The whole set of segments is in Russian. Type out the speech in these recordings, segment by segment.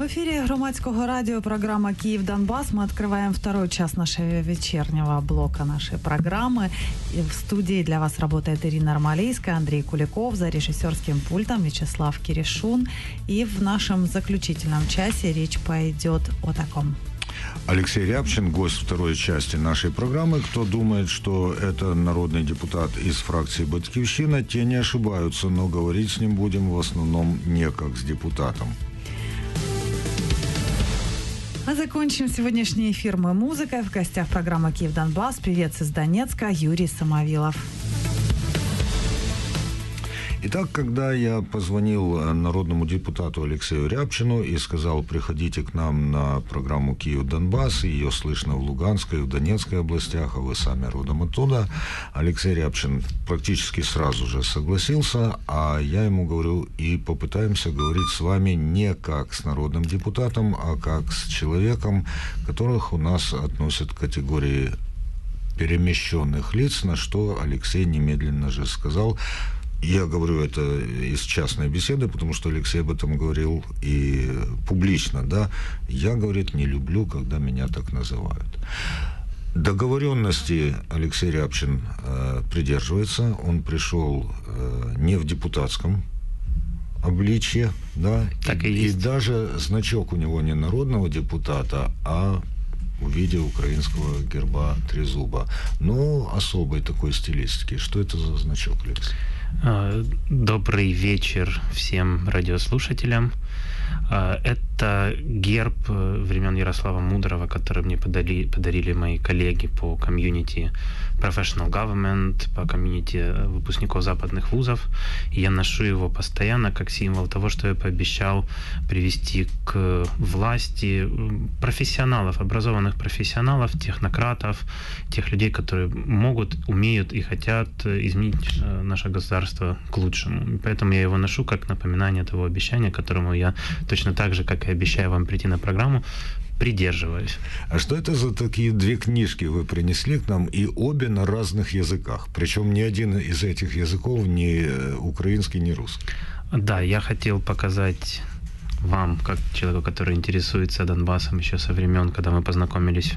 эфире Громадского радио программа «Киев-Донбасс». Мы открываем второй час нашего вечернего блока нашей программы. И в студии для вас работает Ирина Армалейская, Андрей Куликов, за режиссерским пультом Вячеслав Киришун. И в нашем заключительном часе речь пойдет о таком. Алексей Рябчин, гость второй части нашей программы. Кто думает, что это народный депутат из фракции «Батькивщина», те не ошибаются, но говорить с ним будем в основном не как с депутатом. А закончим сегодняшний эфир мы музыкой. В гостях программы «Киев-Донбасс». Певец из Донецка Юрий Самовилов. Итак, когда я позвонил народному депутату Алексею Рябчину и сказал, приходите к нам на программу «Киев-Донбасс», ее слышно в Луганской, в Донецкой областях, а вы сами родом оттуда, Алексей Рябчин практически сразу же согласился, а я ему говорю, и попытаемся говорить с вами не как с народным депутатом, а как с человеком, которых у нас относят к категории перемещенных лиц, на что Алексей немедленно же сказал. Я говорю это из частной беседы, потому что Алексей об этом говорил и публично, да. Я, говорит, не люблю, когда меня так называют. Договоренности Алексей Рябчин придерживается. Он пришел не в депутатском обличье, да, так и даже значок у него не народного депутата, а в виде украинского герба трезуба. Но особой такой стилистики. Что это за значок, Алексей? Добрый вечер всем радиослушателям. Это герб времен Ярослава Мудрого, который мне подарили мои коллеги по комьюнити Professional Government, по комьюнити выпускников западных вузов. И я ношу его постоянно как символ того, что я пообещал привести к власти профессионалов, образованных профессионалов, технократов, тех людей, которые могут, умеют и хотят изменить наше государство к лучшему. И поэтому я его ношу как напоминание того обещания, которому я точно так же, как и обещаю вам прийти на программу, придерживаюсь. А что это за такие две книжки вы принесли к нам, и обе на разных языках? Причем ни один из этих языков ни украинский, ни русский. Да, я хотел показать вам, как человеку, который интересуется Донбассом еще со времен, когда мы познакомились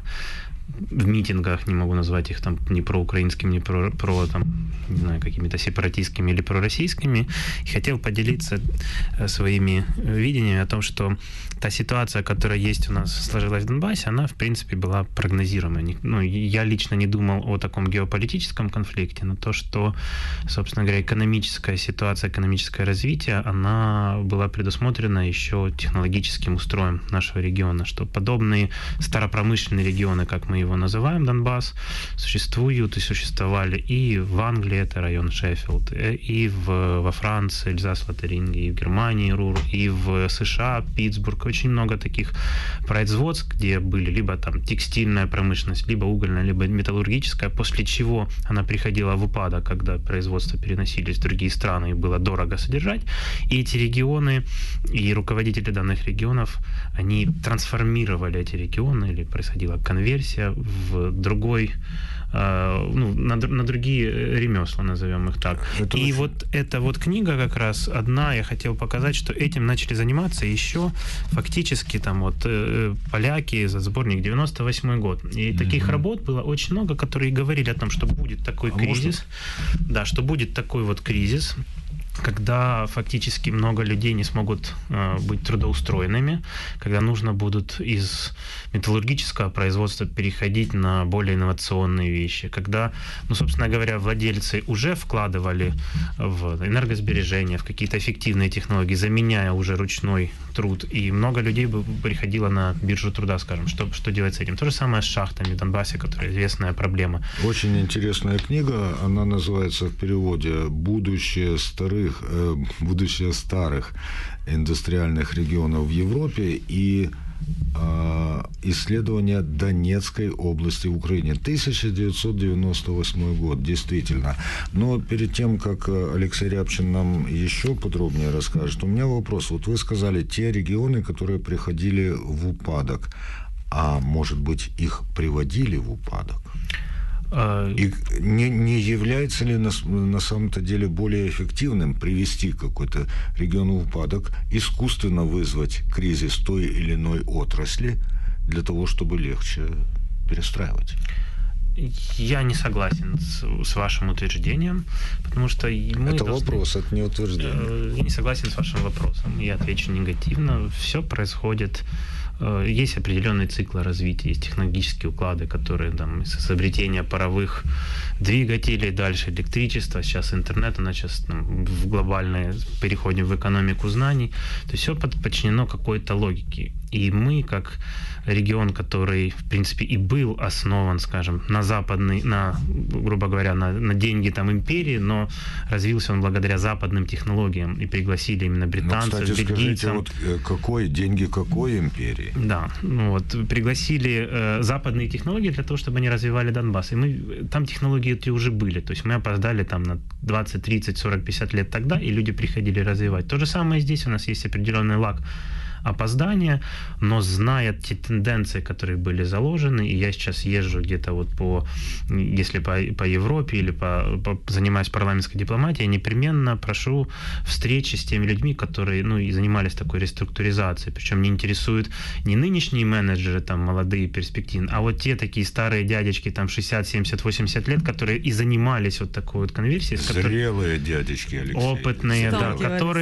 в митингах, не могу назвать их там ни проукраинскими, ни про там, не знаю, какими-то сепаратистскими или пророссийскими, и хотел поделиться своими видениями о том, что та ситуация, которая есть у нас, сложилась в Донбассе, она, в принципе, была прогнозируемой. Ну, я лично не думал о таком геополитическом конфликте, но то, что, собственно говоря, экономическая ситуация, экономическое развитие, она была предусмотрена еще технологическим устроем нашего региона, что подобные старопромышленные регионы, как мы его называем, Донбасс, существуют и существовали и в Англии, это район Шеффилд, и во Франции, Эльзас-Лотарингия, и в Германии, Рур, и в США, Питтсбург. Очень много таких производств, где были либо там текстильная промышленность, либо угольная, либо металлургическая, после чего она приходила в упадок, когда производства переносились в другие страны и было дорого содержать. И эти регионы, и руководители данных регионов, они трансформировали эти регионы, или происходила конверсия в другой, на другие ремесла, назовем их так. Это и вот эта вот книга как раз одна, я хотел показать, что этим начали заниматься еще фактически там вот поляки за сборник 98 год. И таких работ было очень много, которые говорили о том, что будет такой кризис. Да, что будет такой вот кризис, когда фактически много людей не смогут быть трудоустроенными, когда нужно будут из металлургического производства переходить на более инновационные вещи, когда, собственно говоря, владельцы уже вкладывали в энергосбережение, в какие-то эффективные технологии, заменяя уже ручной труд, и много людей бы приходило на биржу труда, скажем, что делать с этим. То же самое с шахтами в Донбассе, которая известная проблема. Очень интересная книга, она называется в переводе «Будущее старых индустриальных регионов в Европе и исследования Донецкой области в Украине». 1998 год, действительно. Но перед тем, как Алексей Рябчин нам еще подробнее расскажет, у меня вопрос. Вот вы сказали, те регионы, которые приходили в упадок, а может быть, их приводили в упадок? И не является ли на самом-то деле более эффективным привести какой-то регион в упадок, искусственно вызвать кризис той или иной отрасли для того, чтобы легче перестраивать? Я не согласен с вашим утверждением, потому что мы... Это вопрос, это не утверждение. Я не согласен с вашим вопросом, я отвечу негативно. Все происходит... Есть определенные циклы развития, есть технологические уклады, которые там, с изобретения паровых двигателей, дальше электричество, сейчас интернет, у нас сейчас там, в глобальное, переходим в экономику знаний. То есть все подчинено какой-то логике. И мы, как регион, который, в принципе, и был основан, скажем, на западный, грубо говоря, на деньги там империи, но развился он благодаря западным технологиям, и пригласили именно британцев, бельгийцев. Скажите, вот деньги какой империи? Да, пригласили западные технологии для того, чтобы они развивали Донбасс. И там технологии эти уже были, то есть мы опоздали там на 20, 30, 40, 50 лет тогда, и люди приходили развивать. То же самое здесь у нас есть определенный лаг опоздания, но зная те тенденции, которые были заложены, и я сейчас езжу где-то вот если по Европе или занимаюсь парламентской дипломатией, я непременно прошу встречи с теми людьми, которые, и занимались такой реструктуризацией, причем не интересуют не нынешние менеджеры, там, молодые, перспективные, а вот те такие старые дядечки, там, 60, 70, 80 лет, которые и занимались вот такой вот конверсией. Зрелые дядечки, Алексей. Опытные, да,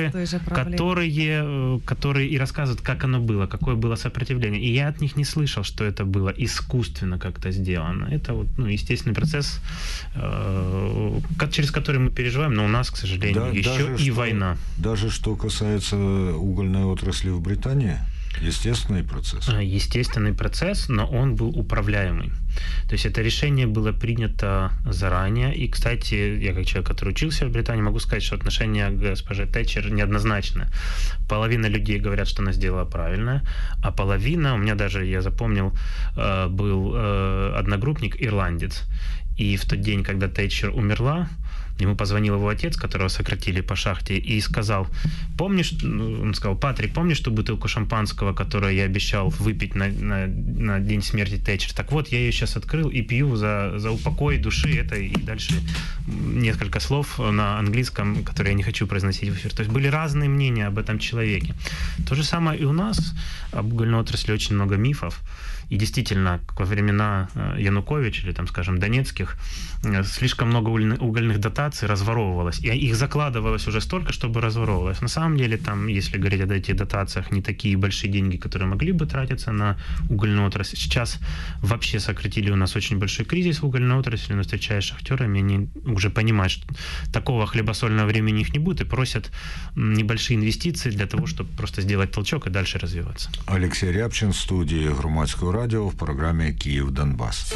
которые и рассказывают, как оно было, какое было сопротивление. И я от них не слышал, что это было искусственно как-то сделано. Это вот, естественный процесс, через который мы переживаем, но у нас, к сожалению, еще и война. Даже что касается угольной отрасли в Британии? Естественный процесс? Естественный процесс, но он был управляемый. То есть это решение было принято заранее. И, кстати, я как человек, который учился в Британии, могу сказать, что отношение к госпоже Тэтчер неоднозначное. Половина людей говорят, что она сделала правильно, а половина, у меня даже, я запомнил, был одногруппник, ирландец. И в тот день, когда Тэтчер умерла, ему позвонил его отец, которого сократили по шахте, и сказал, он сказал, Патрик, помнишь ту бутылку шампанского, которую я обещал выпить на день смерти Тэтчер? Так вот, я ее сейчас открыл и пью за упокой души этой, и дальше несколько слов на английском, которые я не хочу произносить в эфир. То есть были разные мнения об этом человеке. То же самое и у нас. Об угольной отрасли очень много мифов. И действительно, во времена Януковича или, там, скажем, Донецких, слишком много угольных дотаций разворовывалось. И их закладывалось уже столько, чтобы разворовывалось. На самом деле, там, если говорить о этих дотациях, не такие большие деньги, которые могли бы тратиться на угольную отрасль. Сейчас вообще сократили у нас очень большой кризис в угольной отрасли, но встречаясь с шахтерами, они уже понимают, что такого хлебосольного времени их не будет, и просят небольшие инвестиции для того, чтобы просто сделать толчок и дальше развиваться. Алексей Рябчин в студии Громадского радио в программе «Киев-Донбасс».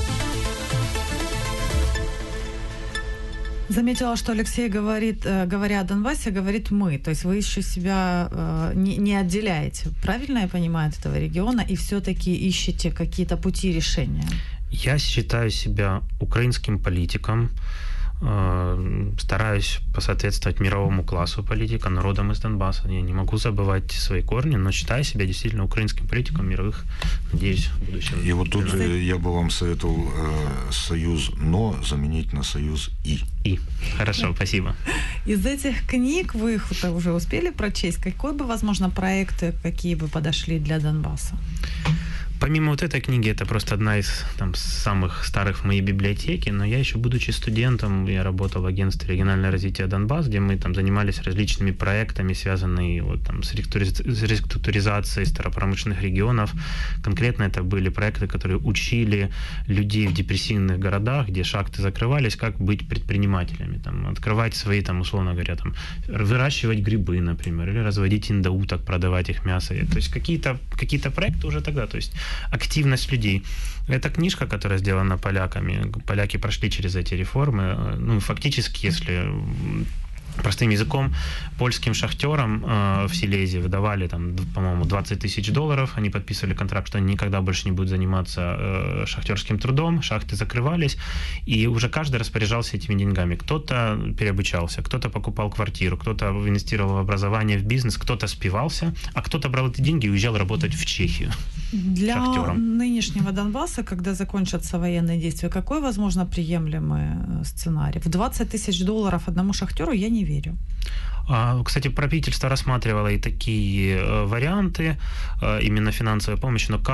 Заметила, что Алексей говорит, говоря о Донбассе, говорит «мы». То есть вы еще себя не отделяете. Правильно я понимаю, от этого региона? И все-таки ищете какие-то пути решения? Я считаю себя украинским политиком. Стараюсь посоответствовать мировому классу политика, народам из Донбасса. Я не могу забывать свои корни, но считаю себя действительно украинским политиком мировых, надеюсь, в будущем. И вот тут я бы вам советовал союз «но» заменить на союз «и». «И». Хорошо, спасибо. Из этих книг вы их уже успели прочесть? Какой бы, возможно, проекты, какие бы подошли для Донбасса? Помимо вот этой книги, это просто одна из самых старых в моей библиотеке, но я еще, будучи студентом, я работал в агентстве регионального развития Донбасс, где мы там занимались различными проектами, связанными с реструктуризацией старопромышленных регионов. Конкретно это были проекты, которые учили людей в депрессивных городах, где шахты закрывались, как быть предпринимателями, открывать свои, условно говоря, выращивать грибы, например, или разводить индоуток, продавать их мясо. То есть какие-то проекты уже тогда, то есть активность людей. Это книжка, которая сделана поляками. Поляки прошли через эти реформы. Фактически, если простым языком, польским шахтерам в Силезии выдавали, там, по-моему, $20 000. Они подписывали контракт, что они никогда больше не будут заниматься шахтерским трудом, шахты закрывались, и уже каждый распоряжался этими деньгами. Кто-то переобучался, кто-то покупал квартиру, кто-то инвестировал в образование, в бизнес, кто-то спивался, а кто-то брал эти деньги и уезжал работать в Чехию. Для шахтером. нынешнего Донбасса, когда закончатся военные действия, какой, возможно, приемлемый сценарий? В $20 000 одному шахтеру я не верю. Кстати, правительство рассматривало и такие варианты, именно финансовой помощи, но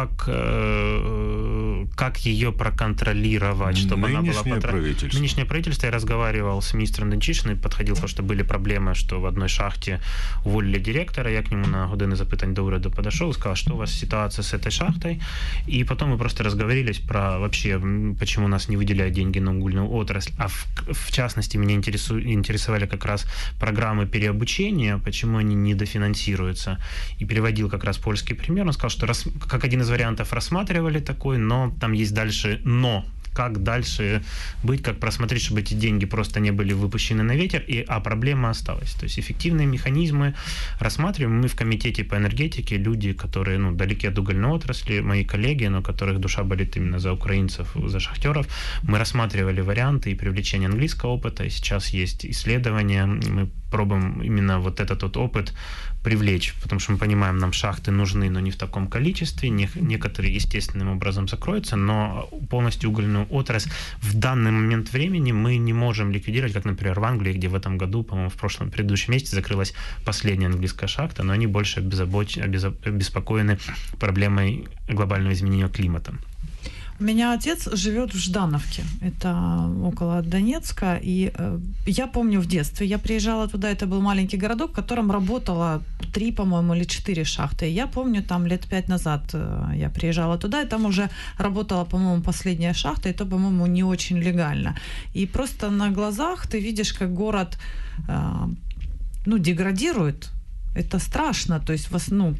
как ее проконтролировать, чтобы она была... Нынешнее правительство. Я разговаривал с министром Денчишиным, подходил, потому что были проблемы, что в одной шахте уволили директора, я к нему на годины запитань до уряду подошел, сказал, что у вас ситуация с этой шахтой, и потом мы просто разговорились про вообще, почему нас не выделяют деньги на угольную отрасль, а в частности меня интересовали как раз программы переобучения, почему они недофинансируются. И переводил как раз польский пример. Он сказал, что как один из вариантов рассматривали такой, но там есть дальше «но». Как дальше быть, как просмотреть, чтобы эти деньги просто не были выпущены на ветер, а проблема осталась. То есть эффективные механизмы рассматриваем. Мы в комитете по энергетике, люди, которые далеки от угольной отрасли, мои коллеги, но которых душа болит именно за украинцев, за шахтеров, мы рассматривали варианты и привлечения английского опыта, и сейчас есть исследования, мы пробуем именно вот этот вот опыт привлечь, потому что мы понимаем, нам шахты нужны, но не в таком количестве, некоторые естественным образом закроются, но полностью угольную отрасль в данный момент времени мы не можем ликвидировать, как, например, в Англии, где в этом году, по-моему, в предыдущем месяце закрылась последняя английская шахта, но они больше обеспокоены проблемой глобального изменения климата. У меня отец живет в Ждановке, это около Донецка, и я помню в детстве, я приезжала туда, это был маленький городок, в котором работало 3, по-моему, или 4 шахты. Я помню, там лет 5 назад я приезжала туда, и там уже работала, по-моему, последняя шахта, и то, по-моему, не очень легально. И просто на глазах ты видишь, как город, деградирует. Это страшно, то есть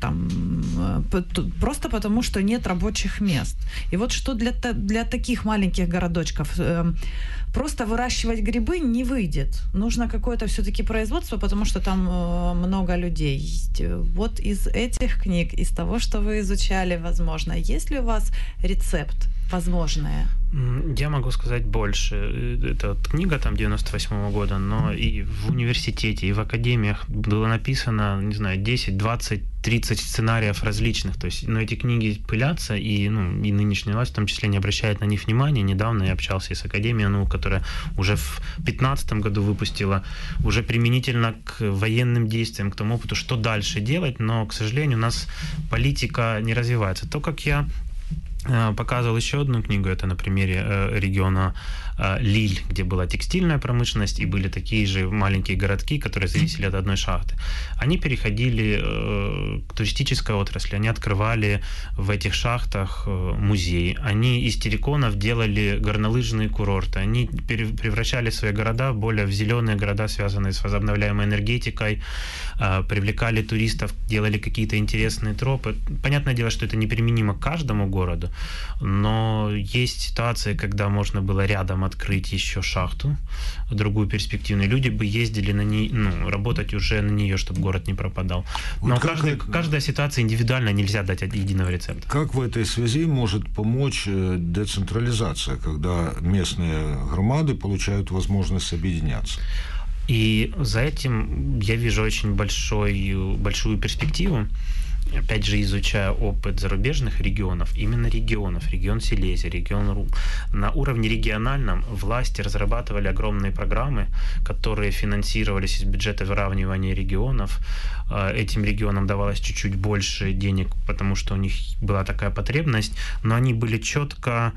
просто потому, что нет рабочих мест. И вот что для таких маленьких городочков просто выращивать грибы не выйдет. Нужно какое-то все-таки производство, потому что там много людей. Вот из этих книг, из того, что вы изучали, возможно, есть ли у вас рецепт возможное? Я могу сказать больше. Это вот книга там 98-го года, но и в университете, и в академиях было написано, не знаю, 10, 20, 30 сценариев различных. То есть, эти книги пылятся, и нынешняя власть в том числе не обращает на них внимания. Недавно я общался с Академией наук, которая уже в 2015 году выпустила уже применительно к военным действиям, к тому опыту, что дальше делать, но, к сожалению, у нас политика не развивается. То, как я показывал еще одну книгу, это на примере региона Лиль, где была текстильная промышленность, и были такие же маленькие городки, которые зависели от одной шахты. Они переходили к туристической отрасли, они открывали в этих шахтах музеи, они из терриконов делали горнолыжные курорты, они превращали свои города более в зеленые города, связанные с возобновляемой энергетикой, привлекали туристов, делали какие-то интересные тропы. Понятное дело, что это неприменимо к каждому городу, но есть ситуации, когда можно было рядом открыть еще шахту, другую перспективную. Люди бы ездили на ней, работать уже на нее, чтобы город не пропадал. Но каждая ситуация индивидуальна, нельзя дать единого рецепта. Как в этой связи может помочь децентрализация, когда местные громады получают возможность объединяться? И за этим я вижу очень большую перспективу. Опять же, изучая опыт зарубежных регионов, именно регион Силезия, регион РУ, на уровне региональном власти разрабатывали огромные программы, которые финансировались из бюджета выравнивания регионов. Этим регионам давалось чуть-чуть больше денег, потому что у них была такая потребность, но они были четко,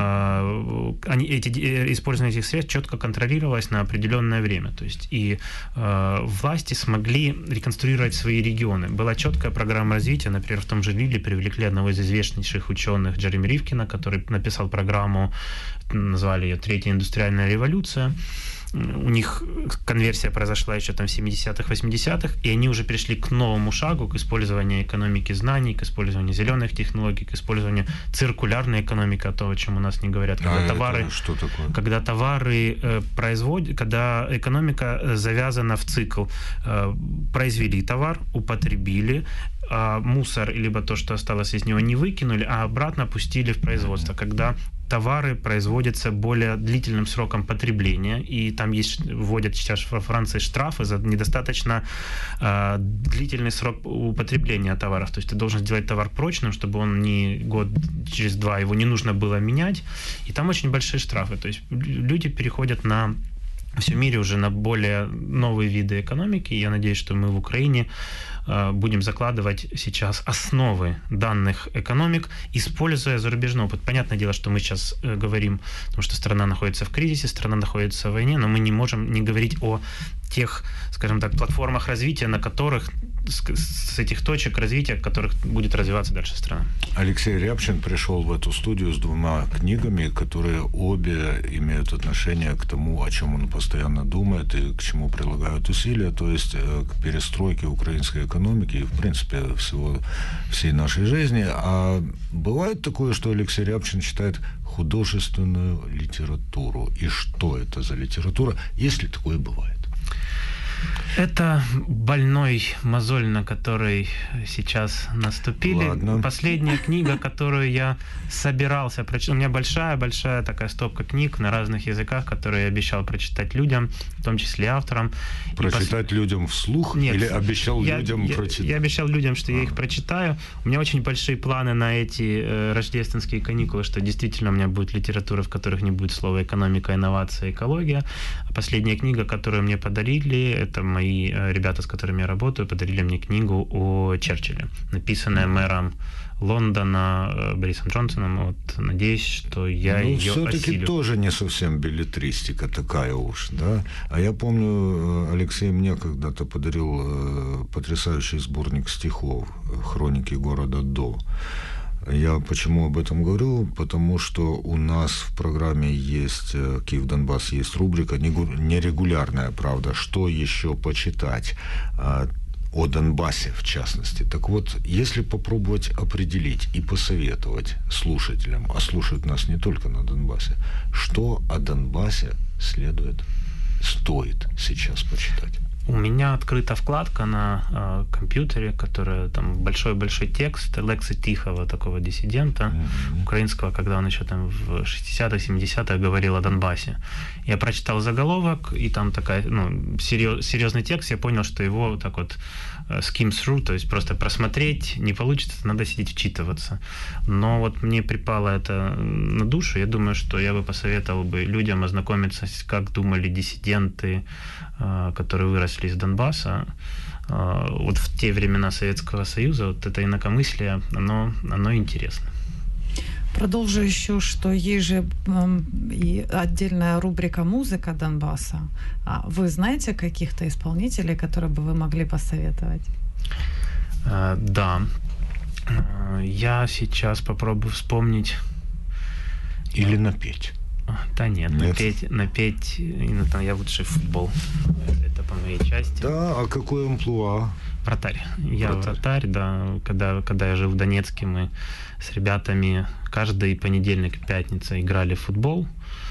использование этих средств четко контролировалось на определенное время. То есть и власти смогли реконструировать свои регионы. Была четкая программа развития, например, в том же Лиле привлекли одного из известнейших ученых Джереми Ривкина, который написал программу, назвали ее «Третья индустриальная революция». у них конверсия произошла еще там в 70-х, 80-х, и они уже перешли к новому шагу, к использованию экономики знаний, к использованию зеленых технологий, к использованию циркулярной экономики, то, о чем у нас не говорят. Что такое? Когда товары производят, когда экономика завязана в цикл. Произвели товар, употребили, мусор, либо то, что осталось из него, не выкинули, а обратно пустили в производство. Когда товары производятся более длительным сроком потребления, и там вводят сейчас во Франции штрафы за недостаточно длительный срок употребления товаров. То есть ты должен сделать товар прочным, чтобы он не год через два, его не нужно было менять, и там очень большие штрафы. То есть люди переходят на всем мире уже на более новые виды экономики. Я надеюсь, что мы в Украине будем закладывать сейчас основы данных экономик, используя зарубежный опыт. Понятное дело, что мы сейчас говорим, потому что страна находится в кризисе, страна находится в войне, но мы не можем не говорить о тех, скажем так, платформах развития, на которых, с этих точек развития, в которых будет развиваться дальше страна. Алексей Рябчин пришел в эту студию с 2 книгами, которые обе имеют отношение к тому, о чем он постоянно думает и к чему прилагают усилия, то есть к перестройке украинской экономики и, в принципе, всей нашей жизни. А бывает такое, что Алексей Рябчин читает художественную литературу. И что это за литература, если такое бывает? Это больной мозоль, на который сейчас наступили. Ладно. Последняя книга, которую я собирался прочитать. У меня большая такая стопка книг на разных языках, которые я обещал прочитать людям, в том числе авторам. Прочитать людям вслух? Нет, или обещал людям прочитать? Я обещал людям, что я их прочитаю. У меня очень большие планы на эти рождественские каникулы, что действительно у меня будет литература, в которых не будет слова экономика, инновация, экология. Последняя книга, которую мне подарили, это мои ребята, с которыми я работаю, подарили мне книгу о Черчилле, написанная мэром Лондона Борисом Джонсоном. Вот, надеюсь, что я ее все-таки осилю. Тоже не совсем беллетристика такая уж, да? А я помню, Алексей мне когда-то подарил потрясающий сборник стихов «Хроники города До». Я почему об этом говорю? Потому что у нас в программе есть «Киев-Донбасс», есть рубрика «Нерегулярная правда». Что еще почитать о Донбассе, в частности? Так вот, если попробовать определить и посоветовать слушателям, а слушают нас не только на Донбассе, что о Донбассе стоит сейчас почитать? У меня открыта вкладка на компьютере, которая там большой-большой текст Лекси Тихого, такого диссидента украинского, когда он еще там в 60-х, 70-х говорил о Донбассе. Я прочитал заголовок, и там такая, серьезный текст, я понял, что его так вот skim through, то есть просто просмотреть не получится, надо сидеть вчитываться. Но вот мне припало это на душу, я думаю, что я бы посоветовал бы людям ознакомиться, как думали диссиденты, которые выросли из Донбасса, вот в те времена Советского Союза, вот это инакомыслие, оно интересно. Продолжу еще, что есть же и отдельная рубрика «Музыка Донбасса». Вы знаете каких-то исполнителей, которые бы вы могли посоветовать? Да. Я сейчас попробую вспомнить. Или напеть. Да нет. Напеть я лучше футбол. Это по моей части. Да, а какой амплуа? Вратарь. Я вратарь, да. Когда я жил в Донецке, мы с ребятами каждый понедельник и пятница играли в футбол.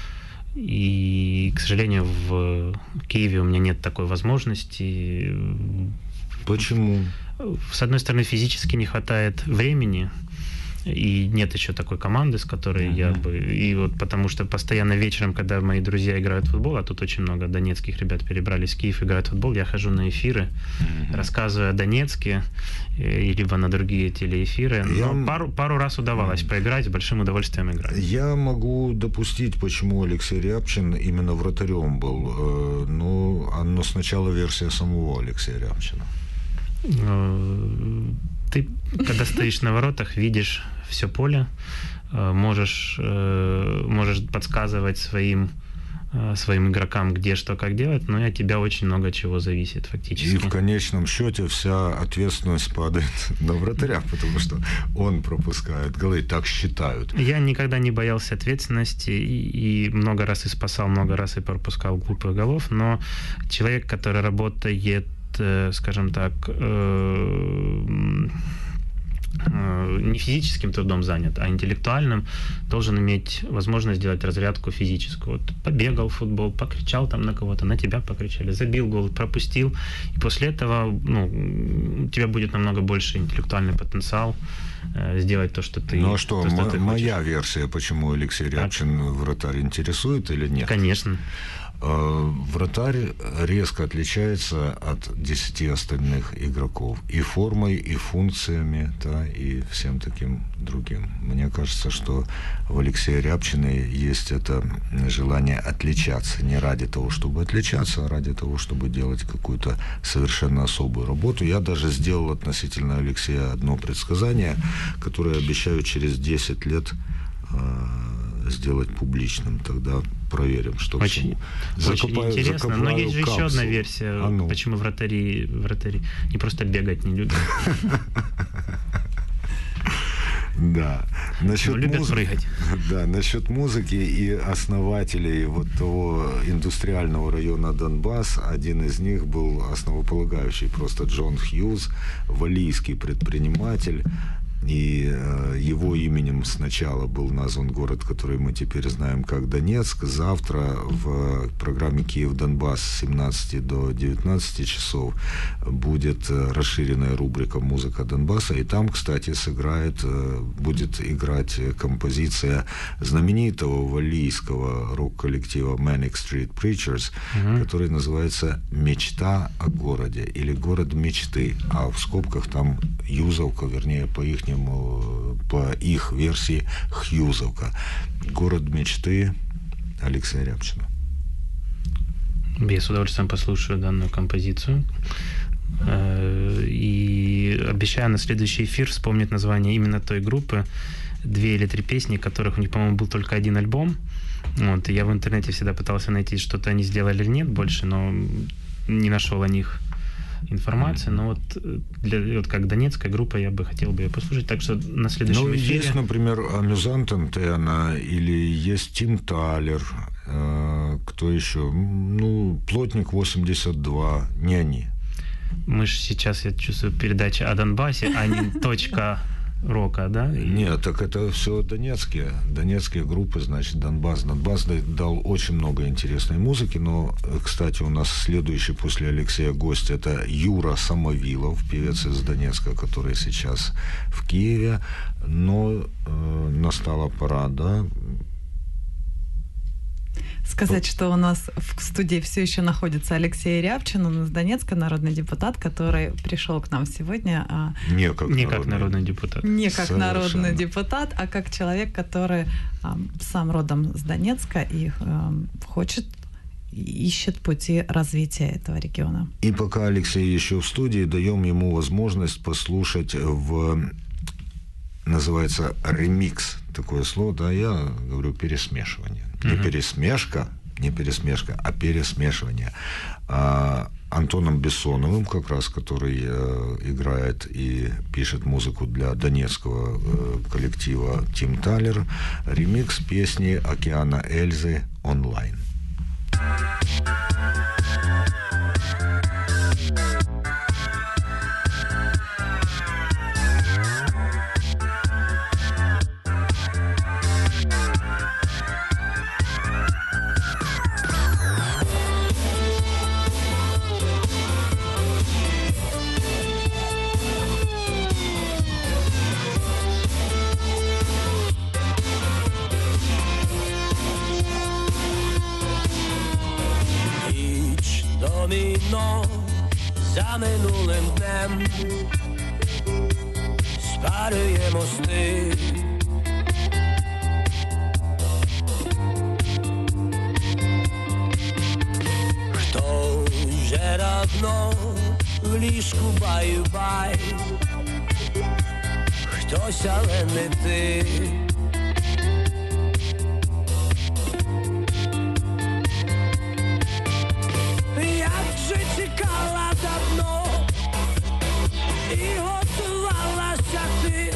И, к сожалению, в Киеве у меня нет такой возможности. Почему? С одной стороны, физически не хватает времени. И нет еще такой команды, с которой я бы... И вот потому что постоянно вечером, когда мои друзья играют в футбол, а тут очень много донецких ребят перебрались в Киев, играют в футбол, я хожу на эфиры, рассказываю о Донецке, либо на другие телеэфиры. Но пару раз удавалось поиграть, с большим удовольствием играть. Я могу допустить, почему Алексей Рябчин именно вратарем был. Но сначала версия самого Алексея Рябчина. Ты, когда стоишь на воротах, видишь все поле, можешь подсказывать своим своим игрокам, где что, как делать, но и от тебя очень много чего зависит фактически. И в конечном счете вся ответственность падает на вратаря, потому что он пропускает голы, так считают. Я никогда не боялся ответственности и много раз и спасал, много раз и пропускал глупых голов, но человек, который работает, скажем так, не физическим трудом занят, а интеллектуальным, должен иметь возможность сделать разрядку физическую. Вот побегал в футбол, покричал там на кого-то, на тебя покричали, забил гол, пропустил, и после этого у тебя будет намного больше интеллектуальный потенциал сделать то, что ты Ну а что, ты моя хочешь. Версия, почему Алексей Рябчин вратарь интересует или нет? Конечно. Вратарь резко отличается от 10 остальных игроков и формой, и функциями, да, и всем таким другим. Мне кажется, что в Алексее Рябчине есть это желание отличаться не ради того, чтобы отличаться, а ради того, чтобы делать какую-то совершенно особую работу. Я даже сделал относительно Алексея одно предсказание, которое обещаю через 10 лет сделать публичным. Тогда проверим, что очень интересно. Но есть же еще одна версия, почему вратари не просто бегать не любят. Да. Любят прыгать. Да, насчет музыки и основателей вот того индустриального района Донбасс, один из них был основополагающий, просто Джон Хьюз, валлийский предприниматель. И его именем сначала был назван город, который мы теперь знаем как Донецк. Завтра в программе «Киев-Донбасс» с 17 до 19 часов будет расширенная рубрика «Музыка Донбасса». И там, кстати, будет играть композиция знаменитого валлийского рок-коллектива Manic Street Preachers, который называется «Мечта о городе» или «Город мечты». А в скобках там Юзовка, вернее, по их версии Хьюзовка. Город мечты Алексея Рябчина. Я с удовольствием послушаю данную композицию. И обещаю на следующий эфир вспомнить название именно той группы. 2 или 3 песни, которых у них, по-моему, был только один альбом. Вот, и я в интернете всегда пытался найти, что-то они сделали или нет больше, но не нашел о них информации, но вот как донецкая группа я бы хотел бы ее послушать, так что на следующем эфире... Есть, например, Амюзант Антенна, или есть Тим Талер, кто еще? Плотник 82, не они. Мы же сейчас, я чувствую, передача о Донбассе, а не точка рока, да? Нет, так это все донецкие группы, значит, Донбасс. Донбасс дал очень много интересной музыки, но, кстати, у нас следующий после Алексея гость — это Юра Самовилов, певец из Донецка, который сейчас в Киеве, но настала пора, да, сказать, что у нас в студии все еще находится Алексей Рябчин, он из Донецка, народный депутат, который пришел к нам сегодня. Не как народный депутат. Не как народный депутат, а как человек, который сам родом с Донецка и ищет пути развития этого региона. И пока Алексей еще в студии, даем ему возможность послушать называется ремикс, такое слово, да, я говорю пересмешивание. Не пересмешка, а пересмешивание. Антоном Бессоновым, как раз, который играет и пишет музыку для донецкого коллектива Тим Талер, ремикс песни «Океана Эльзы» онлайн. За минулим днем спалює мости, хто вже давно в ліжку баю-бай, хтось, але не ти. і готувалася ти.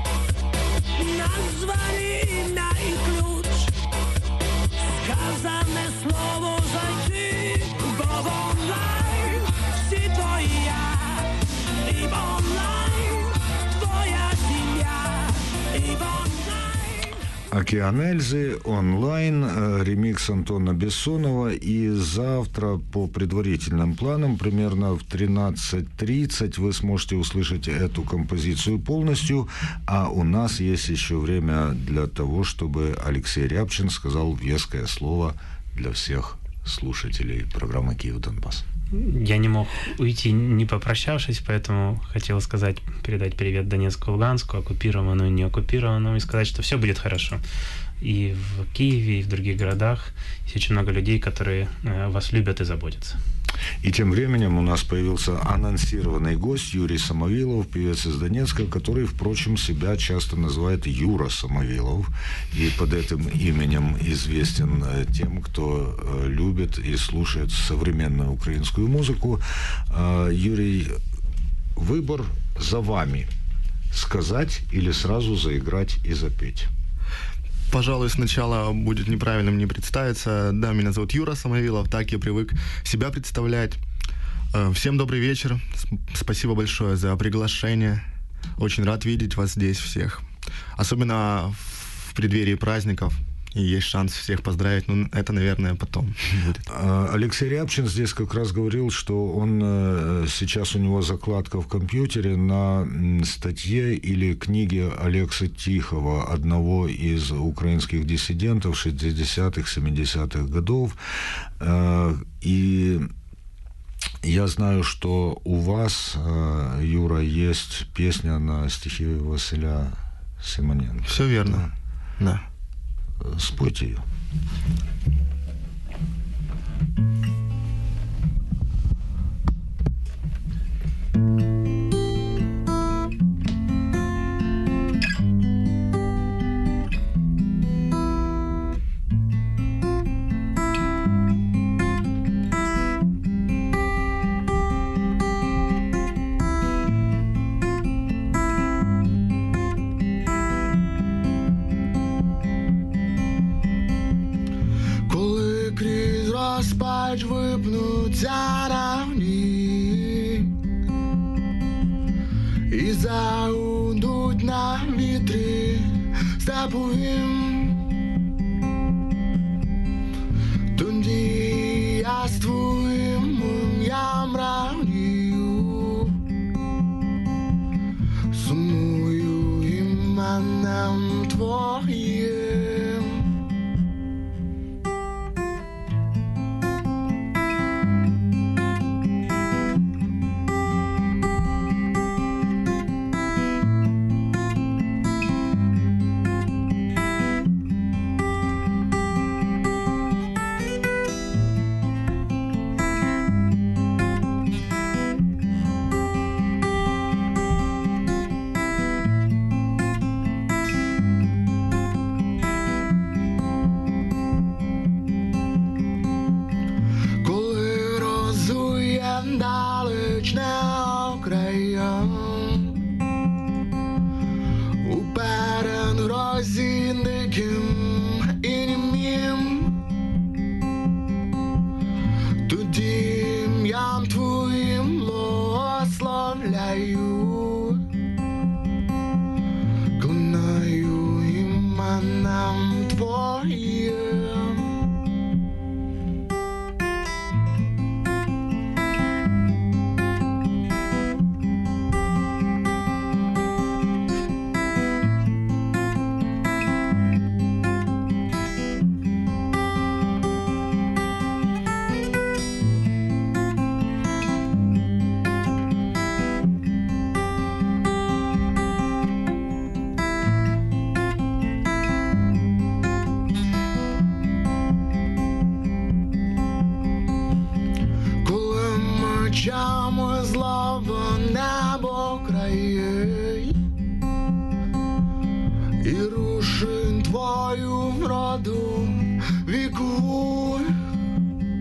Назвали ім'я і ключ, сказане слово зайти, бо в онлайн всі твої я, і в онлайн твоя сім'я, і в онлайн. «Океан Эльзы» онлайн, ремикс Антона Бессонова. И завтра, по предварительным планам, примерно в 13:30 вы сможете услышать эту композицию полностью. А у нас есть еще время для того, чтобы Алексей Рябчин сказал веское слово для всех слушателей программы «Киев-Донбасс». Я не мог уйти, не попрощавшись, поэтому хотел сказать, передать привет Донецку, Луганску, оккупированному, не оккупированному, и сказать, что все будет хорошо. И в Киеве, и в других городах есть очень много людей, которые вас любят и заботятся. И тем временем у нас появился анонсированный гость Юрий Самовилов, певец из Донецка, который, впрочем, себя часто называет Юра Самовилов. И под этим именем известен тем, кто любит и слушает современную украинскую музыку. Юрий, выбор за вами. Сказать или сразу заиграть и запеть? Пожалуй, сначала будет неправильным не представиться. Да, меня зовут Юра Самовилов, так я привык себя представлять. Всем добрый вечер. Спасибо большое за приглашение. Очень рад видеть вас здесь всех. Особенно в преддверии праздников. И есть шанс всех поздравить, но это, наверное, потом будет. Алексей Рябчин здесь как раз говорил, что он сейчас у него закладка в компьютере на статье или книге Алекса Тихого, одного из украинских диссидентов 60-х, 70-х годов. И я знаю, что у вас, Юра, есть песня на стихи Василя Симоненко. Все верно, да. Спойте ее. Випнуться равні і загудуть на вітрі степовим. Тоді я з твоїм ім'ям радію, сумую іменем твоїм.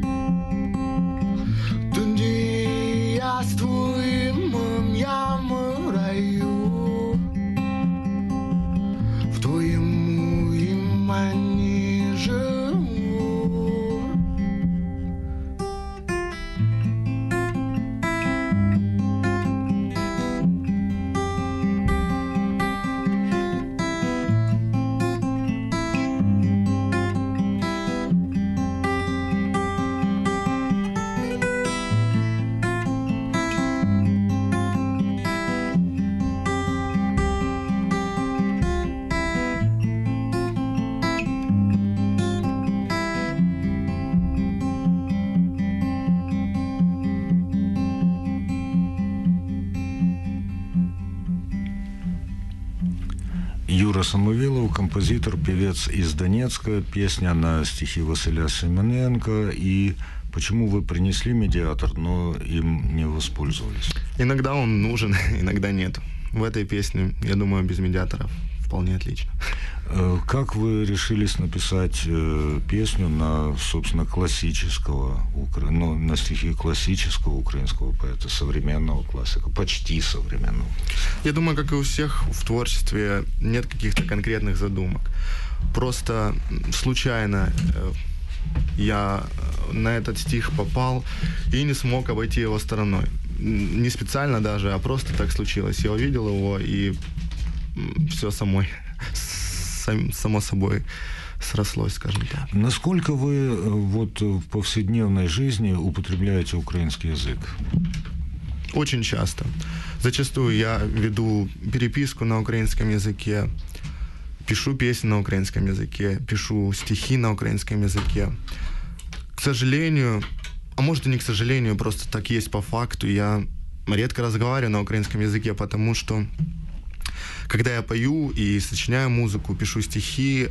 Тоді я з твоїм ім'ям Юра Самовилов, композитор, певец из Донецка, песня на стихи Василя Семененко. И почему вы принесли медиатор, но им не воспользовались? Иногда он нужен, иногда нет. В этой песне, я думаю, без медиаторов вполне отлично. Как вы решились написать песню на, собственно, классического, на стихи классического украинского поэта, современного классика, почти современного? Я думаю, как и у всех в творчестве, нет каких-то конкретных задумок. Просто случайно я на этот стих попал и не смог обойти его стороной. Не специально даже, а просто так случилось. Я увидел его, и все само собой срослось, скажем так. Насколько вы вот в повседневной жизни употребляете украинский язык? Очень часто. Зачастую я веду переписку на украинском языке, пишу песни на украинском языке, пишу стихи на украинском языке. К сожалению, а может и не к сожалению, просто так есть по факту, я редко разговариваю на украинском языке, потому что когда я пою и сочиняю музыку, пишу стихи,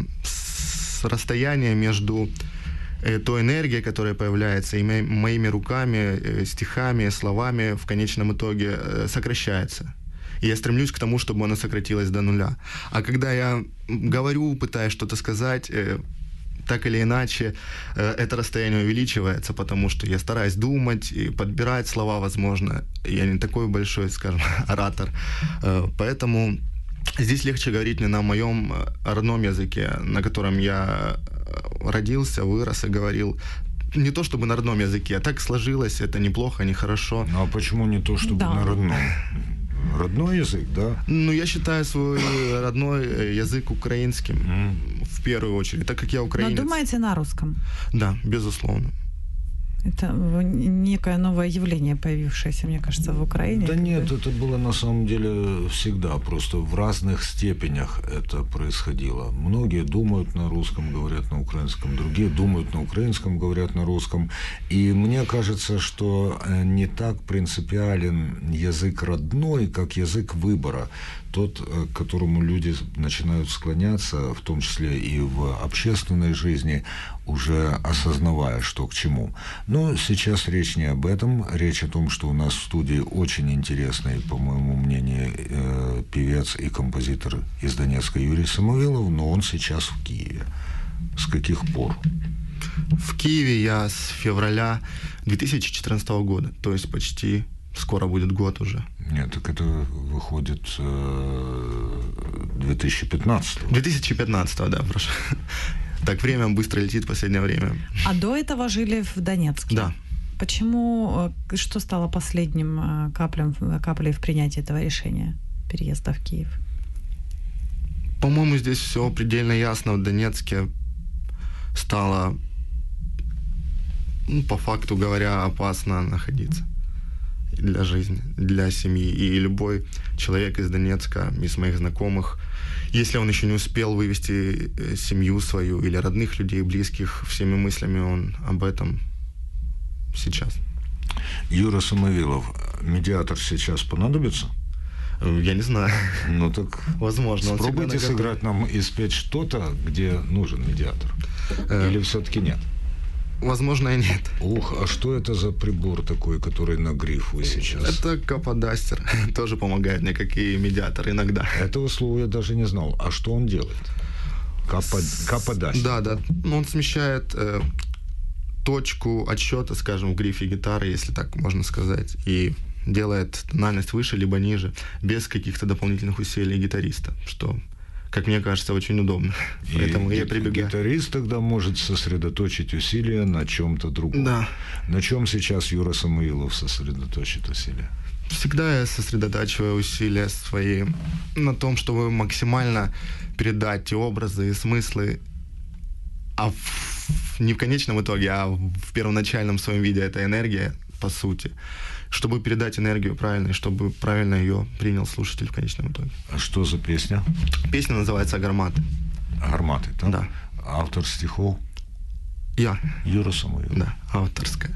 с расстояния между той энергией, которая появляется, и моими руками, стихами, словами в конечном итоге сокращается. И я стремлюсь к тому, чтобы она сократилась до нуля. А когда я говорю, пытаюсь что-то сказать, так или иначе, это расстояние увеличивается, потому что я стараюсь думать и подбирать слова, возможно. Я не такой большой, скажем, оратор. Поэтому здесь легче говорить мне на моем родном языке, на котором я родился, вырос и говорил. Не то чтобы на родном языке, а так сложилось, это неплохо, не хорошо. Ну а почему не то чтобы на родном? Родной язык, да? Ну, я считаю свой родной язык украинским, в первую очередь, так как я украинец. Но думаете на русском? Да, безусловно. Это некое новое явление, появившееся, мне кажется, в Украине. Да нет, это было на самом деле всегда, просто в разных степенях это происходило. Многие думают на русском, говорят на украинском, другие думают на украинском, говорят на русском. И мне кажется, что не так принципиален язык родной, как язык выбора. Тот, к которому люди начинают склоняться, в том числе и в общественной жизни, уже осознавая, что к чему. Но сейчас речь не об этом. Речь о том, что у нас в студии очень интересный, по моему мнению, певец и композитор из Донецка Юрий Самовилов, но он сейчас в Киеве. С каких пор? В Киеве я с февраля 2014 года, то есть почти скоро будет год уже. Нет, так это выходит 2015. 2015, да, прошу. Так, время быстро летит в последнее время. А до этого жили в Донецке? Да. Почему, что стало последним каплей в принятии этого решения, переезда в Киев? По-моему, здесь все предельно ясно. В Донецке стало, по факту говоря, опасно находиться для жизни, для семьи. И любой человек из Донецка, из моих знакомых, если он еще не успел вывести семью свою или родных людей, близких, всеми мыслями он об этом сейчас. Юра Самовилов, медиатор сейчас понадобится? Я не знаю. Ну так возможно. Попробуйте сыграть нам и спеть что-то, где нужен медиатор. Или все-таки нет? Возможно, и нет. Ух, а что это за прибор такой, который на гриф вы сейчас? Это каподастер. Тоже помогает мне, как и медиатор иногда. Этого слова я даже не знал. А что он делает? Каподастер. Да. Ну, он смещает точку отсчета, скажем, в грифе гитары, если так можно сказать, и делает тональность выше либо ниже, без каких-то дополнительных усилий гитариста, что, как мне кажется, очень удобно. И поэтому я прибегаю. Гитарист тогда может сосредоточить усилия на чем-то другом. Да. На чем сейчас Юра Самоилов сосредоточит усилия? Всегда я сосредотачиваю усилия свои на том, чтобы максимально передать те образы и смыслы, а не в конечном итоге, а в первоначальном своем виде это энергия, по сути, чтобы передать энергию правильно, и чтобы правильно ее принял слушатель в конечном итоге. А что за песня? Песня называется «Гарматы». «Гарматы», так? Да. Автор стихов? Я. Юра Самойлов. Да, авторская.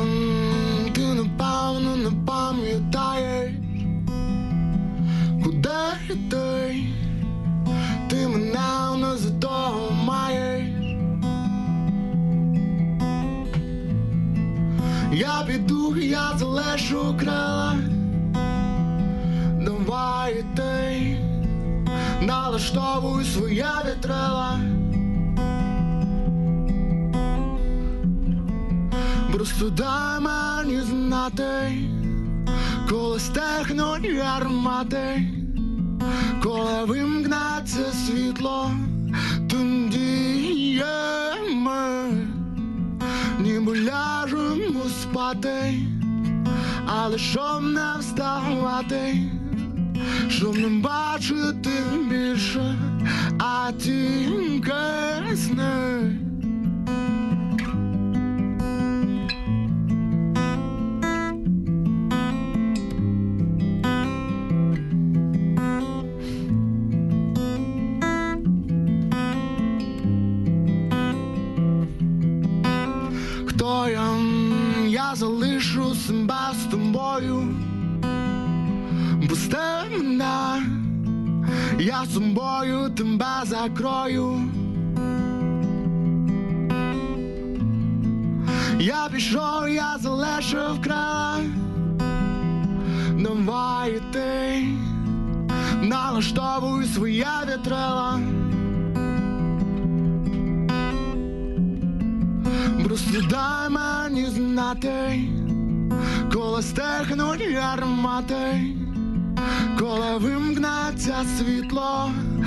Ти напевно не пам'ятаєш, куди йти, ти мене не за того маєш. Я піду, я залишу крила, давай ти налаштовуй своє вітрила. Просто дай мені знати, коли стихнуть гармати, коли вимкнеться світло, тоді ми ніби ляжемо спати, але щоб не вставати, щоб не бачити більше, а тільки сни. Хто я? Я залишу себе з тобою, пусти мене, я з собою тебе закрою. Я пішов, я залишив крила, давай ти налаштовуй своє вітрила. Просто дай мені знати, коли стихнуть гармати, коли вимкнеться світло,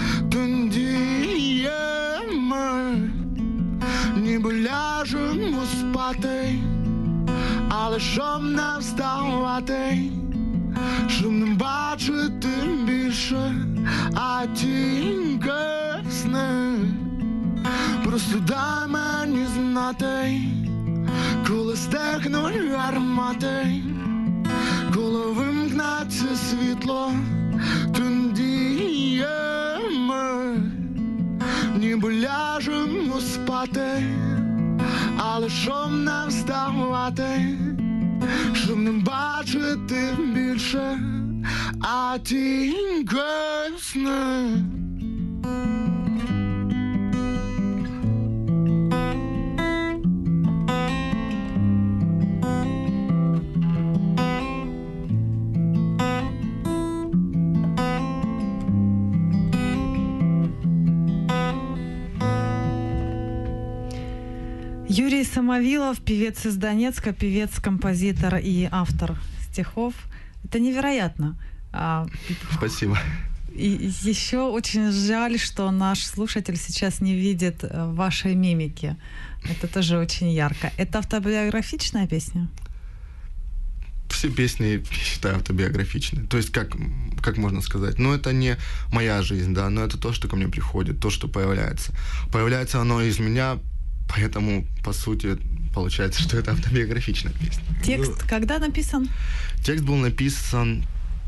тоді ми ніби ляжемо спати, але щоб не вставати, щоб не бачити більше, а тільки сни. Просто дай мені знати, коли стихнуть гармати, коли вимкнеться світло, тоді ми ніби ляжемо спати, але щоб не вставати, щоб не бачити більше, а тільки сни. Юрий Самовилов, певец из Донецка, певец, композитор и автор стихов. Это невероятно. Спасибо. И еще очень жаль, что наш слушатель сейчас не видит вашей мимики. Это тоже очень ярко. Это автобиографичная песня? Все песни, я считаю, автобиографичны. То есть, как можно сказать? Ну, это не моя жизнь, да, но это то, что ко мне приходит, то, что появляется. Появляется оно из меня, поэтому, по сути, получается, что это автобиографичная песня. Текст когда написан? Текст был написан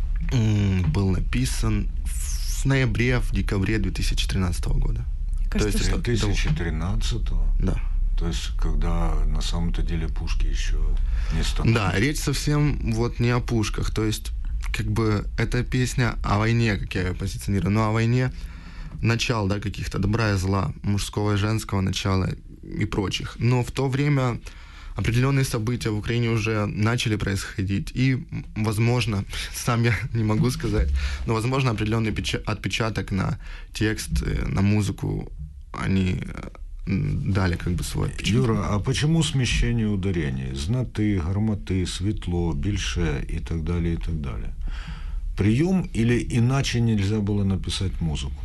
в ноябре, в декабре 2013 года. Кажется, то есть 2013-го? Да. То есть, когда на самом-то деле пушки еще не становятся. Да, речь совсем вот не о пушках. То есть, как бы, эта песня о войне, как я ее позиционирую, но о войне начал, да, каких-то добра и зла, мужского и женского начала и прочих. Но в то время определенные события в Украине уже начали происходить. И, возможно, сам я не могу сказать, но, возможно, определенный отпечаток на текст, на музыку они дали как бы свой отпечаток. Юра, а почему смещение ударений? Знати, гармати, світло, більше и так далее, и так далее. Прием или иначе нельзя было написать музыку?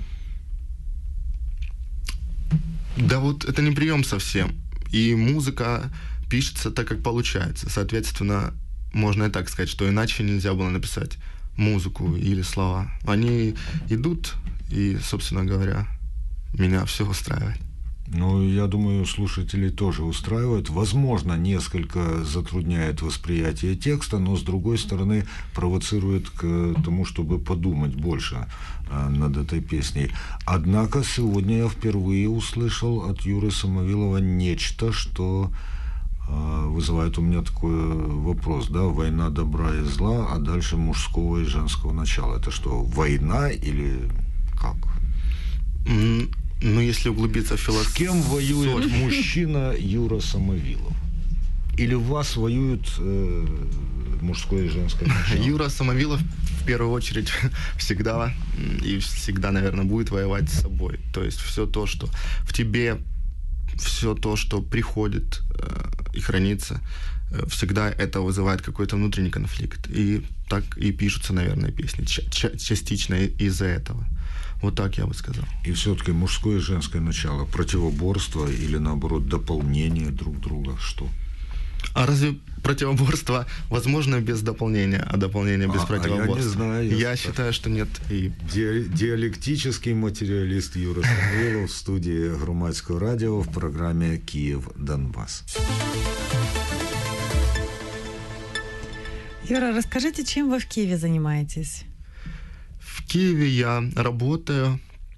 Да вот это не прием совсем. И музыка пишется так, как получается. Соответственно, можно и так сказать, что иначе нельзя было написать музыку или слова. Они идут, и, собственно говоря, меня все устраивает. Ну, я думаю, слушателей тоже устраивает. Возможно, несколько затрудняет восприятие текста, но, с другой стороны, провоцирует к тому, чтобы подумать больше над этой песней. Однако сегодня я впервые услышал от Юры Самовилова нечто, что вызывает у меня такой вопрос, да, война добра и зла, а дальше мужского и женского начала. Это что, война или как? Ну, если углубиться в С философию... кем воюет мужчина Юра Самовилов? Или вас воюют мужское и женское начало? Юра Самовилов в первую очередь всегда и всегда, наверное, будет воевать с собой. То есть все то, что в тебе, все то, что приходит и хранится, всегда это вызывает какой-то внутренний конфликт. И так и пишутся, наверное, песни частично из-за этого. Вот так я бы сказал. И все-таки мужское и женское начало, противоборство или, наоборот, дополнение друг друга, что? А разве противоборство возможно без дополнения, а дополнение без противоборства? Я не знаю. Я считаю, что нет. И... Диалектический материалист Юра Самойлов в студии Громадського радио в программе «Киев-Донбасс». Юра, расскажите, чем вы в Киеве занимаетесь? В Киеве я работаю,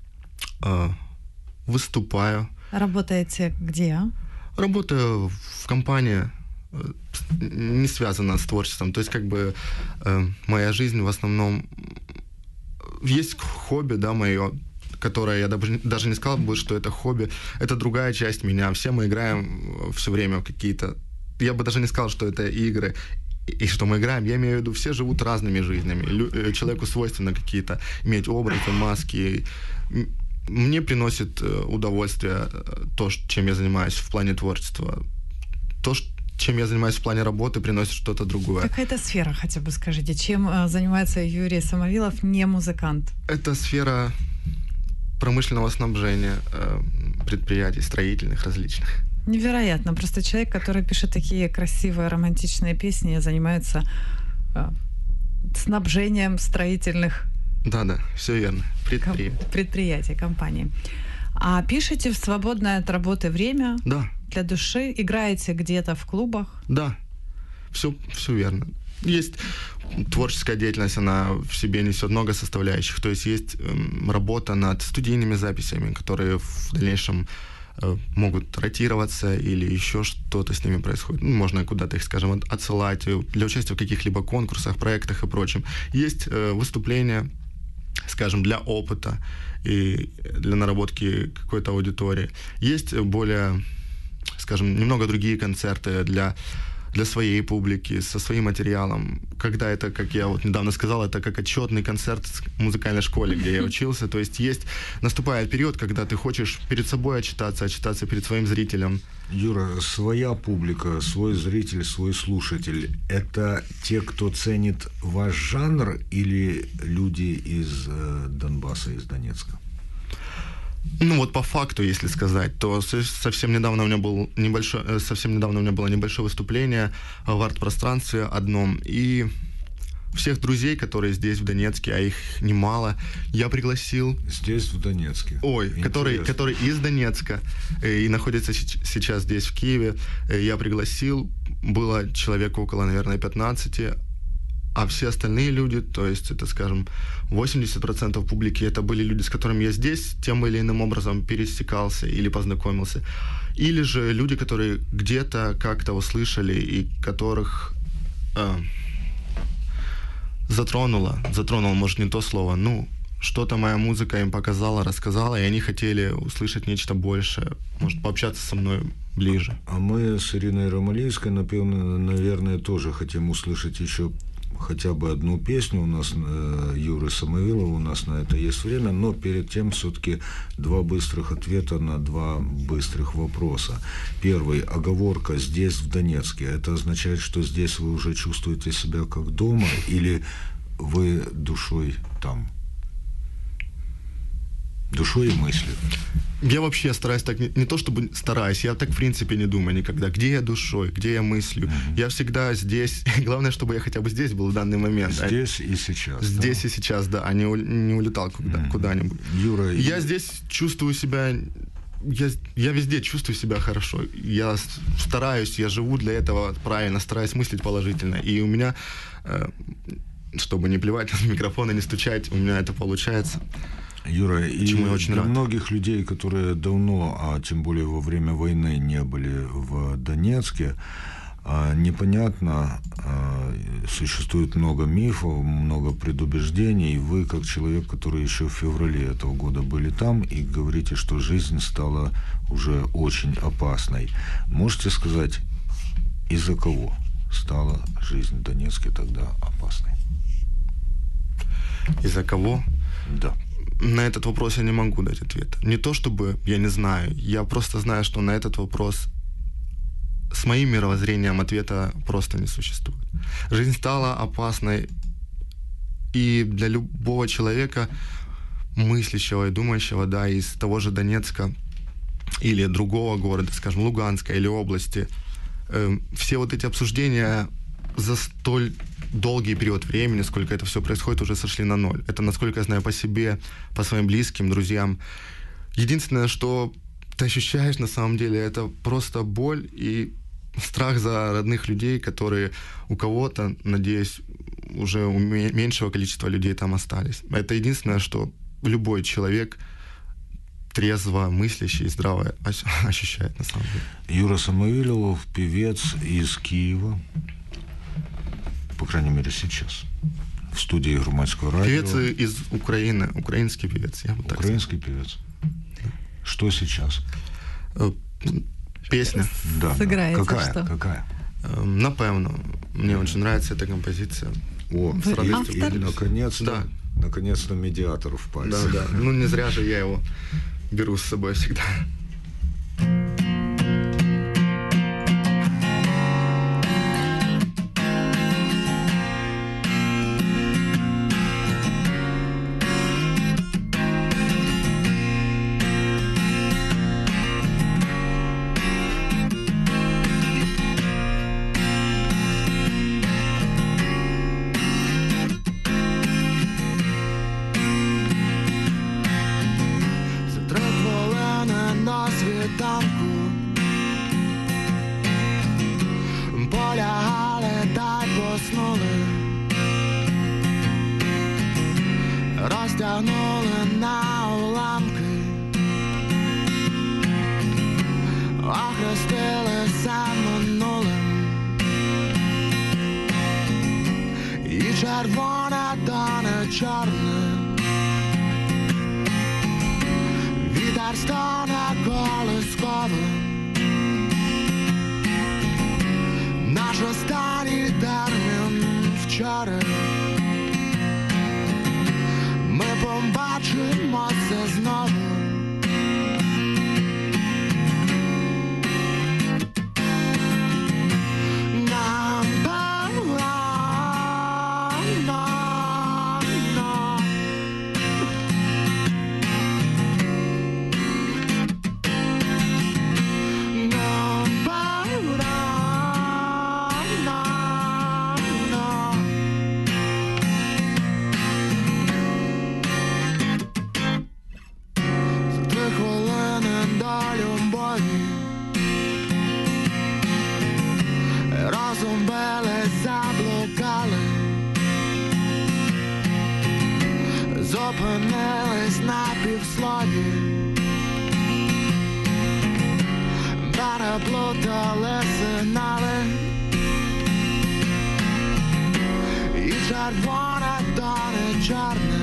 выступаю. Работаете где? Работаю в компании, не связана с творчеством. То есть, как бы, моя жизнь в основном... Есть хобби, да, мое, которое я даже не сказал бы, что это хобби. Это другая часть меня. Все мы играем все время в какие-то... Я бы даже не сказал, что это игры. И что мы играем, я имею в виду, все живут разными жизнями. Человеку свойственно какие-то иметь образы, маски. Мне приносит удовольствие то, чем я занимаюсь в плане творчества. То, чем я занимаюсь в плане работы, приносит что-то другое. Какая-то сфера, хотя бы скажите, чем занимается Юрий Самовилов, не музыкант? Это сфера промышленного снабжения, предприятий строительных различных. Невероятно. Просто человек, который пишет такие красивые романтичные песни, занимается снабжением строительных Да, все верно. предприятий, компаний. А пишете в свободное от работы время? Да. Для души? Играете где-то в клубах? Да. Все верно. Есть творческая деятельность, она в себе несет много составляющих. То есть работа над студийными записями, которые в дальнейшем могут ротироваться или еще что-то с ними происходит. Можно куда-то их, скажем, отсылать для участия в каких-либо конкурсах, проектах и прочем. Есть выступления, скажем, для опыта и для наработки какой-то аудитории. Есть более, скажем, немного другие концерты для своей публики, со своим материалом. Когда это, как я вот недавно сказал, это как отчетный концерт в музыкальной школе, где я учился. То есть наступает период, когда ты хочешь перед собой отчитаться перед своим зрителем. Юра, своя публика, свой зритель, свой слушатель – это те, кто ценит ваш жанр, или люди из Донбасса, из Донецка? Ну вот по факту, если сказать, то совсем недавно у меня было небольшое выступление в арт-пространстве одном, и всех друзей, которые здесь, в Донецке, а их немало, я пригласил... Здесь, в Донецке? Ой, который из Донецка и находится сейчас здесь, в Киеве, я пригласил, было человек около, наверное, 15, а все остальные люди, то есть это, скажем, 80% публики, это были люди, с которыми я здесь тем или иным образом пересекался или познакомился. Или же люди, которые где-то как-то услышали и которых затронула, может, не то слово, что-то моя музыка им показала, рассказала, и они хотели услышать нечто большее, может, пообщаться со мной ближе. А мы с Ириной Ромалейской, наверное, тоже хотим услышать еще хотя бы одну песню у нас, Юры Самовилова, у нас на это есть время, но перед тем все-таки два быстрых ответа на два быстрых вопроса. Первый, оговорка «здесь, в Донецке». Это означает, что здесь вы уже чувствуете себя как дома, или вы душой там? Душой и мыслью. Я вообще стараюсь так, не то чтобы стараюсь, я так в принципе не думаю никогда, где я душой, где я мыслью. Я всегда здесь, главное, чтобы я хотя бы здесь был в данный момент. Здесь и сейчас. Здесь да? И сейчас, да, а не улетал куда-нибудь. Юра, я здесь чувствую себя, я везде чувствую себя хорошо. Я стараюсь, я живу для этого правильно, стараюсь мыслить положительно. И у меня, чтобы не плевать в микрофон и не стучать, у меня это получается. Юра, и чему я очень для рад. многих людей, которые давно, а тем более во время войны не были в Донецке, непонятно, существует много мифов, много предубеждений. Вы, как человек, который еще в феврале этого года были там, и говорите, что жизнь стала уже очень опасной. Можете сказать, из-за кого стала жизнь в Донецке тогда опасной? Из-за кого? Да. На этот вопрос я не могу дать ответ. Не то чтобы я не знаю, я просто знаю, что на этот вопрос с моим мировоззрением ответа просто не существует. Жизнь стала опасной, и для любого человека, мыслящего и думающего, да, из того же Донецка или другого города, скажем, Луганска или области, все вот эти обсуждения за столь долгий период времени, сколько это все происходит, уже сошли на ноль. Это, насколько я знаю, по себе, по своим близким, друзьям. Единственное, что ты ощущаешь на самом деле, это просто боль и страх за родных людей, которые у кого-то, надеюсь, уже у меньшего количества людей там остались. Это единственное, что любой человек, трезво мыслящий и здраво ощущает на самом деле. Юра Самовилов, певец из Киева, по крайней мере сейчас, в студии Громадского радио. Певец из Украины, украинский певец, я бы так Украинский певец. Что сейчас? Песня. Да. Сыграете Какая? что? Какая? Напевно. Мне очень нравится эта композиция. О, Вы автор? и наконец-то, Да. наконец-то медиатор в пальце. Да. Ну, не зря же я его беру с собой всегда. За 3 хвилини на світанку полягали та й поснули, розтягнули на уламки, охрестилися минулим, і червоне та не чорне. Вітер стане колисковим, наш останній термін вчора. Ми побачимося знову. За 3 хвилини до любові разом били, заблукали, зупинились на півслові, переплутали сигнали, і червоне то не чорне.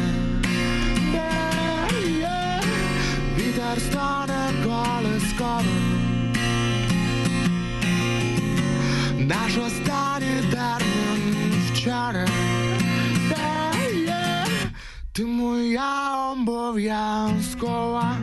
Вітер стане колисковим, наш останній термін вчора. Ти моя обов'язкова.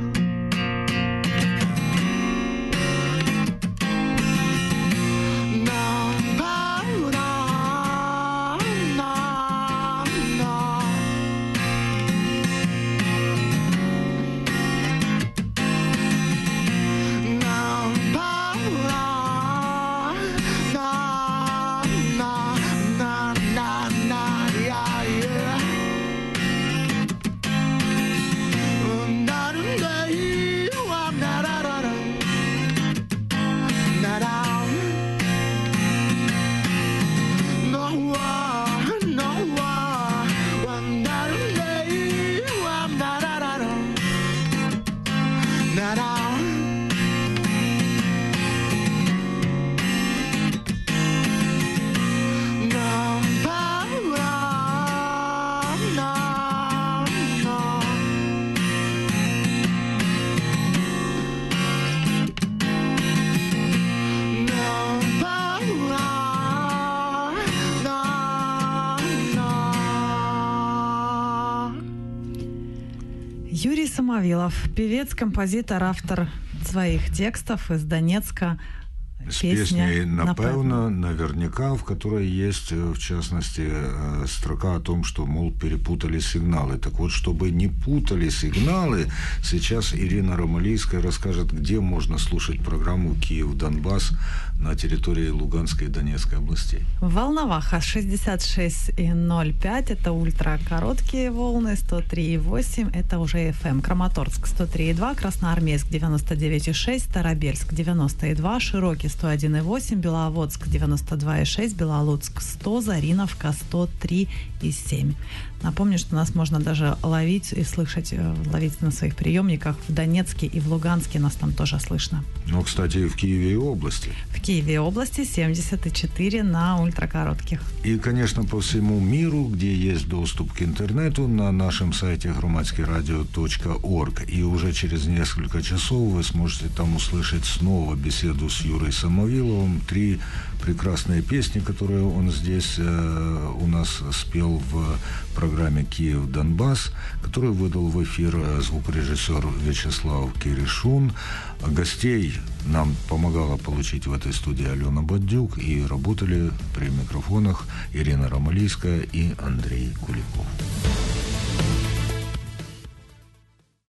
Юрий Самовилов, певец, композитор, автор своих текстов из Донецка. С Песня песней «Напевно». наверняка, в которой есть, в частности, строка о том, что, мол, перепутали сигналы. Так вот, чтобы не путали сигналы, сейчас Ирина Ромалийская расскажет, где можно слушать программу «Киев-Донбасс» на территории Луганской и Донецкой областей. Волноваха 66,05, это ультракороткие волны, 103,8, это уже FM. Краматорск 103,2, Красноармейск 99,6, Старобельск 90,2, Широкий 101,8, Беловодск 92,6, Белолуцк 100, Зариновка 103,7. Напомню, что нас можно даже ловить и слышать, ловить на своих приемниках в Донецке и в Луганске, нас там тоже слышно. Ну, кстати, и в Киеве и области. В Киеве и области 74 на ультракоротких. И, конечно, по всему миру, где есть доступ к интернету, на нашем сайте громадскийрадио.орг. И уже через несколько часов вы сможете там услышать снова беседу с Юрой Самовиловым. 3 прекрасные песни, которые он здесь у нас спел в программе «Киев-Донбасс», которую выдал в эфир звукорежиссер Вячеслав Киришун. Гостей нам помогала получить в этой студии Алена Баддюк, и работали при микрофонах Ирина Ромалийская и Андрей Куликов.